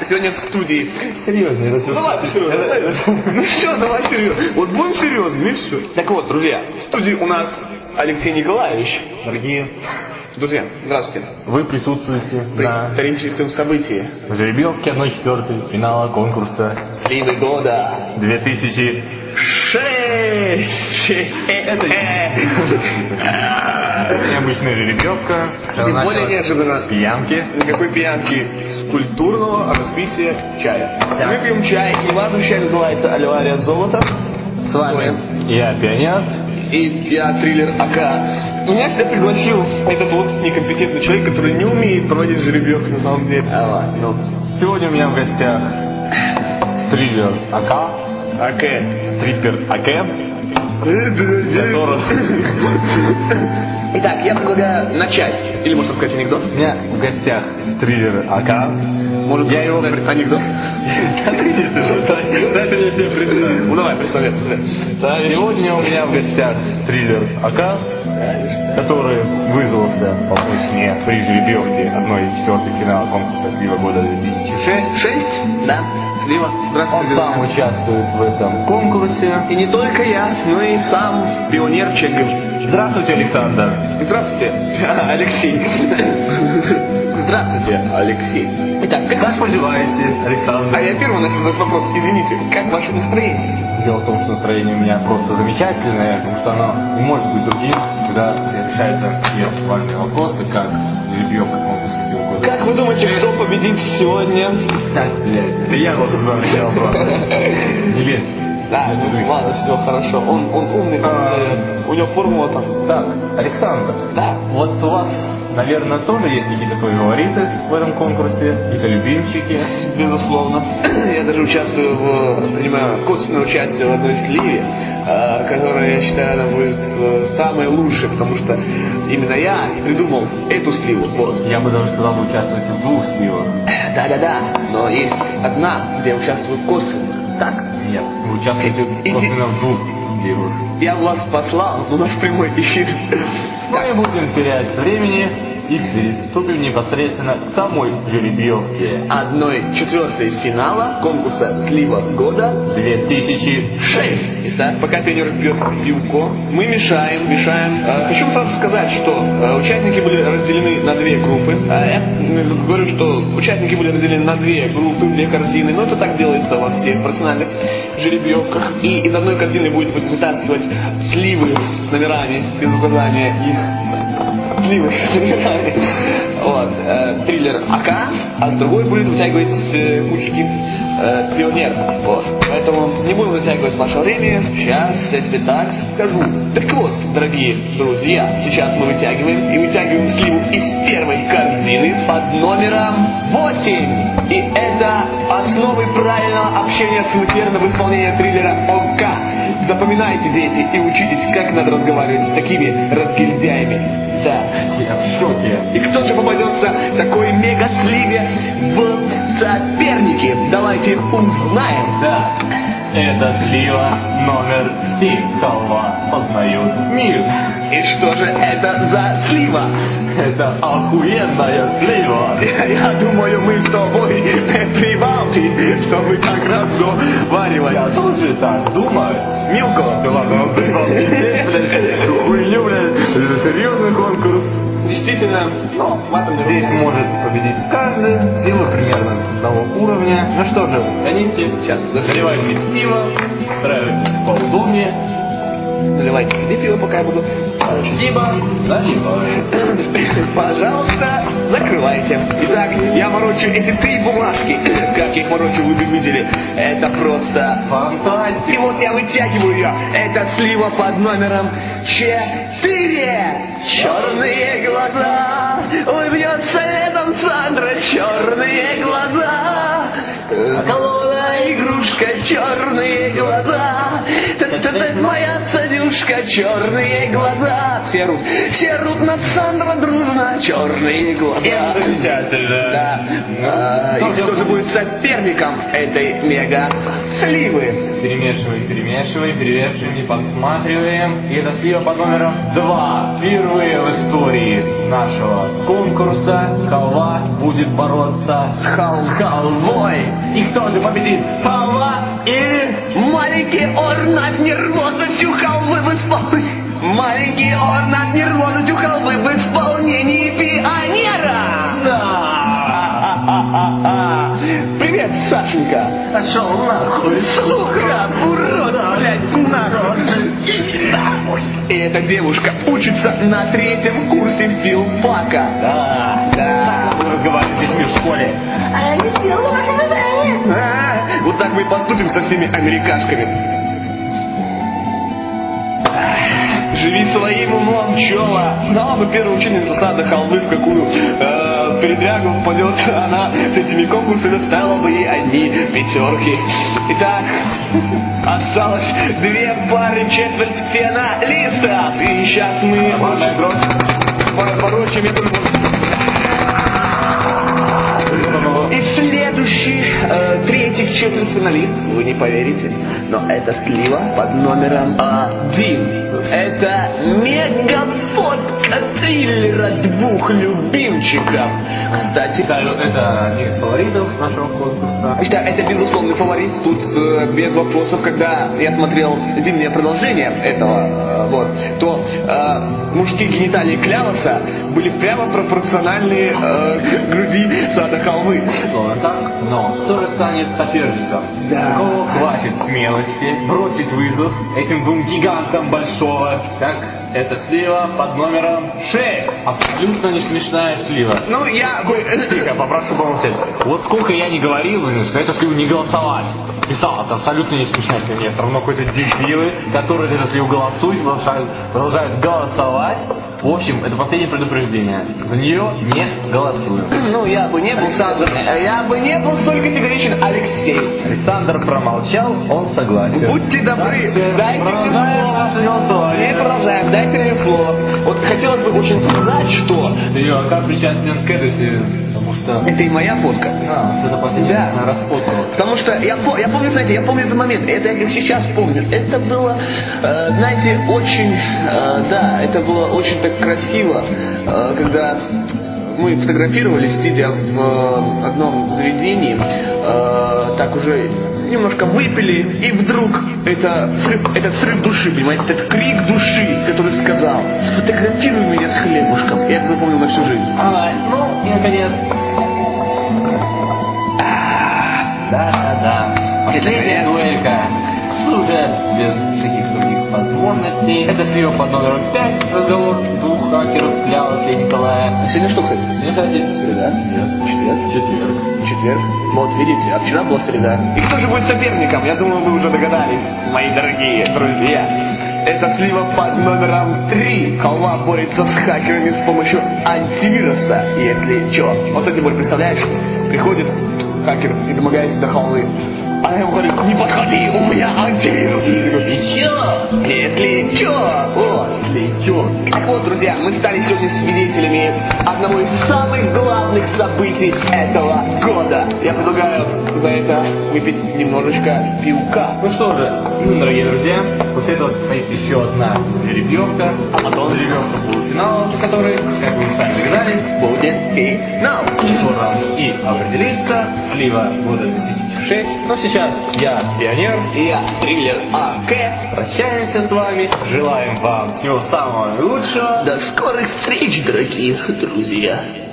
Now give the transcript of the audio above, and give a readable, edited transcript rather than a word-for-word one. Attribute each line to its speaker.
Speaker 1: сегодня в студии.
Speaker 2: Серьезно, это все.
Speaker 1: Ну ладно, серьезно. Ну все, давай серьезно. Вот будем серьезными, и все. Так вот, друзья, в студии у нас Алексей Николаевич.
Speaker 2: Дорогие
Speaker 1: друзья, здравствуйте.
Speaker 2: Вы присутствуете на
Speaker 1: историческом событии.
Speaker 2: жеребьевке 1/4 финала конкурса
Speaker 1: Сливы года
Speaker 2: 2006.
Speaker 1: Это
Speaker 2: необычная жеребьевка.
Speaker 1: Тем более неожиданно.
Speaker 2: Пьянки.
Speaker 1: Никакой пьянки. Культурного распития чая. Мы пьем чай, и важный чай называется Аливария Золото.
Speaker 2: С вами я, Пионер.
Speaker 1: И я, Триллер АК. Меня сюда пригласил этот вот некомпетентный человек, который не умеет проводить жеребьевки на самом деле.
Speaker 2: Сегодня у меня в гостях Триллер АК. Триппер АК.
Speaker 1: Итак, я предлагаю начать. Или можно сказать анекдот?
Speaker 2: У меня в гостях Триллер АК.
Speaker 1: Может, я его анекдот?
Speaker 2: Дайте мне тебе представить.
Speaker 1: Ну давай, представляй.
Speaker 2: Сегодня у меня в гостях Триллер АК, который вызвался помочь мне при жеребьевке 1/4 финала конкурса Слива года 2006.
Speaker 1: 6? Да. Слива. Здравствуйте.
Speaker 2: Он сам участвует в этом конкурсе.
Speaker 1: И не только я, но и сам пионер Чегов.
Speaker 2: Здравствуйте, Александр.
Speaker 1: Здравствуйте, Алексей. Здравствуйте, Алексей. Итак,
Speaker 2: как поживаете, Александр?
Speaker 1: А я первый начал задать вопрос. Извините, как ваше настроение?
Speaker 2: Дело в том, что настроение у меня просто замечательное, потому что оно не может быть другим, когда решаются такие важные вопросы, как жеребьевка конкурса Слива года.
Speaker 1: Как вы думаете, кто победит сегодня?
Speaker 2: Так, блядь, это я должен задать вопрос. Не лезь.
Speaker 1: Да, ладно, все хорошо. Он умный, у него формула там.
Speaker 2: Так, Александр.
Speaker 1: Да.
Speaker 2: Вот у вас, наверное, тоже есть какие-то свои фавориты в этом конкурсе, какие-то любимчики.
Speaker 1: Безусловно. Я даже принимаю косвенное участие в одной сливе, которая, я считаю, она будет самой лучшей, потому что именно я придумал эту сливу. Вот.
Speaker 2: Я бы даже сказал, вы участвуете в 2 сливах.
Speaker 1: Да, но есть одна, где я участвую косвенно. Так?
Speaker 2: Нет, вы участвуете косвенно в 2 сливах.
Speaker 1: Я вас послал, у нас прямой эфир.
Speaker 2: Мы не будем терять времени и приступим непосредственно к самой жеребьевке
Speaker 1: 1/4 финала конкурса Слива года
Speaker 2: 2006.
Speaker 1: Итак, пока пионер пьет пивко, мы мешаем. Хочу сразу сказать, что участники были разделены на 2 группы. Я говорю, что участники были разделены на 2 группы, 2 корзины, но это так делается во всех профессиональных жеребьевках. И из одной корзины будет вытаскивать сливы с номерами, без указания их. Сливы с номерами. Вот. Триллер АК, а с другой будет вытягивать кучки пионер. Вот. Поэтому не будем затягивать ваше время. Сейчас я тебе так скажу. Так вот, дорогие друзья, сейчас мы вытягиваем сливу из первой корзины под номером 8. И это основы правильного общения с инферно в исполнении Триллера ОК. Запоминайте, дети, и учитесь, как надо разговаривать с такими разгильдяями. Да.
Speaker 2: Я в шоке.
Speaker 1: И кто же попадется такой мега-сливе в соперники? Давайте узнаем.
Speaker 2: Да. Это слива номер 7, кого познают мир.
Speaker 1: И что же это за слива?
Speaker 2: Это охуенная слива.
Speaker 1: Я думаю, мы с тобой прибалты, чтобы как раз варивать.
Speaker 2: Я тоже так думаю.
Speaker 1: Милко.
Speaker 2: Да ладно, прибалты. Хуйню, блядь. Это серьезный конкурс.
Speaker 1: Действительно,
Speaker 2: здесь может победить каждый. Слива примерно одного уровня. Ну что же, гоните.
Speaker 1: Сейчас
Speaker 2: заливайте пиво, устраивайтесь поудобнее.
Speaker 1: Наливайте себе пиво, пока я буду.
Speaker 2: Спасибо. Наливай.
Speaker 1: Пожалуйста, закрывайте. Итак, я морочу эти 3 бумажки. Как я их морочу, вы бы видели. Это просто
Speaker 2: фантастика.
Speaker 1: И вот я вытягиваю ее. Это слива под номером 4. Черные глаза. Улыбнется летом Сандра. Черные глаза. Колода, игрушка, черные глаза. Моя садюшка, черные глаза. Все рут на Сандра дружно, черные глаза.
Speaker 2: Замечательно.
Speaker 1: Да. И кто же будет соперником этой мега сливы.
Speaker 2: Перемешиваем, перевешиваем, подсматриваем. И это слива под номером 2. Впервые в истории нашего конкурса халва будет бороться с халвой. И кто же победит? Халва или
Speaker 1: маленький орнат нервозностью халвы в исполнении. Маленький орнат нервозностью халвы в исполнении пионера.
Speaker 2: Да.
Speaker 1: Привет, Сашенька.
Speaker 2: Пошел нахуй,
Speaker 1: Сука, урод, блядь, нахуй. И эта девушка учится на 3-м курсе филфака.
Speaker 2: Да. Мы разговаривали с детьми в школе.
Speaker 3: А я не сделала ваше задание.
Speaker 1: Вот так мы и поступим со всеми америкашками. Живи своим умом, пчела. Знала бы первая ученица сада халвы, в какую передрягу попадет она с этими конкурсами, ставила бы ей одни пятерки. Итак, осталось 2 пары четвертьфиналистов. И сейчас мы порочим эту... И следующий, 3-й четвертьфиналист, вы не поверите, но это слива под номером 1. Это мегафотка триллера 2 любимчиков. Кстати,
Speaker 2: это один из фаворитов нашего конкурса.
Speaker 1: Это безусловный фаворит, тут без вопросов. Когда я смотрел зимнее продолжение этого, то мужские гениталии Клявоса были прямо пропорциональны груди сада халвы.
Speaker 2: Так, но кто же станет соперником?
Speaker 1: Да.
Speaker 2: Кого хватит смелости бросить вызов этим 2 гигантам большого? Так, это слива под номером 6. Абсолютно не смешная слива.
Speaker 1: Ну, я...
Speaker 2: Тихо, попрошу помолчать. Вот сколько я не говорил, что эту сливу не голосовать. Писал, это абсолютно не смешная слива. Нет, все равно какой-то дебилы, которые за эту сливу голосуют, продолжают голосовать. В общем, это последнее предупреждение. За нее не голосуем.
Speaker 1: Ну, я бы не был столь категоричен, Алексей.
Speaker 2: Александр промолчал, он согласен.
Speaker 1: Будьте добры, дайте мне слово. Не продолжаем, дайте мне слово. Вот хотелось бы очень сказать, что...
Speaker 2: Ты как причастен к этой сливе? Потому что...
Speaker 1: Это и моя фотка.
Speaker 2: Это последняя, она расфоткалась.
Speaker 1: Потому что я помню, знаете, я помню этот момент. Это я как сейчас помню. Это было, знаете, очень... это было очень так красиво, когда... Мы фотографировались, сидя в одном заведении, так уже немножко выпили, и вдруг этот срыв души, понимаете, этот крик души, который сказал: сфотографируй меня с хлебушком. Я это запомнил на всю жизнь.
Speaker 2: Ну, и наконец. Да. Последняя дуэлька. Уже без таких других возможностей. Это слива под номером 5. Разговор 2 хакеров Клявоса и Николая.
Speaker 1: Сегодня что, кстати?
Speaker 2: Сегодня, кстати, среда. Нет, четверг.
Speaker 1: Вот видите, а вчера была среда. И кто же будет соперником? Я думаю, вы уже догадались, мои дорогие друзья. Это слива под номером 3. Халва борется с хакерами с помощью антивируса, если чё. Вот, кстати, Борь, представляешь, приходит хакер и домогается до халвы. А я ему говорю: не подходи, у меня антивирус.
Speaker 2: И чё?
Speaker 1: Если чё. Так вот, друзья, мы стали сегодня свидетелями одного из самых главных событий этого года. Я предлагаю за это выпить немножечко пивка.
Speaker 2: Ну что же, дорогие друзья, после этого состоится еще одна жеребьевка, а потом жеребьевка полуфинала, в которой, как вы сами догадались,
Speaker 1: будет финал.
Speaker 2: скоро и определится слива года 2006. Но сейчас я пионер,
Speaker 1: И я триллер АК.
Speaker 2: прощаемся с вами, желаем вам всего самого лучшего.
Speaker 1: До скорых встреч, дорогие друзья.